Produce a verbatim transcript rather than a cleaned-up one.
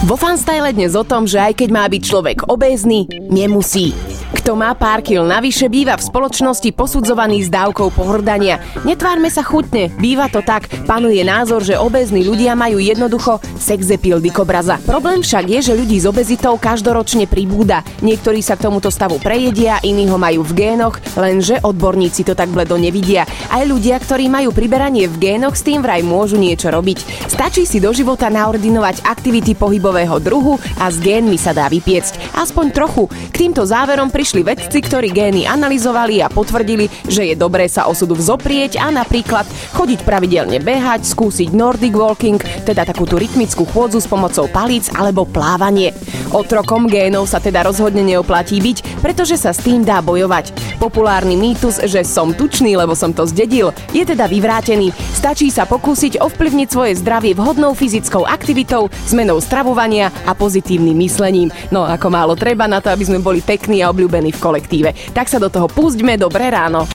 Vo Fanstyle dnes o tom, že aj keď má byť človek obézny, nemusí. Kto má pár kil navyše, býva v spoločnosti posudzovaný s dávkou pohrdania. Netvárme sa chutne, býva to tak. Panuje názor, že obézni ľudia majú jednoducho sexappeal dikobraza. Problém však je, že ľudí s obezitou každoročne pribúda. Niektorí sa k tomuto stavu prejedia, iní ho majú v génoch, lenže odborníci to tak bledo nevidia. Aj ľudia, ktorí majú priberanie v génoch, s tým vraj môžu niečo robiť. Stačí si do života naordinovať aktivity pohybového druhu a s génmi sa dá vypiecť. Aspoň trochu. K týmto záverom prišli vedci, ktorí gény analyzovali a potvrdili, že je dobré sa osudu vzoprieť a napríklad chodiť pravidelne behať, skúsiť Nordic walking, teda takú tú rytmickú chôdzu s pomocou palíc alebo plávanie. Otrokom génov sa teda rozhodne neoplatí byť, pretože sa s tým dá bojovať. Populárny mýtus, že som tučný, lebo som to zdedil, je teda vyvrátený. Stačí sa pokúsiť ovplyvniť svoje zdravie vhodnou fyzickou aktivitou, zmenou stravovania a pozitívnym myslením. No ako málo treba na to, aby sme boli pekní a obľúbení v kolektíve. Tak sa do toho púšťme. Dobré ráno.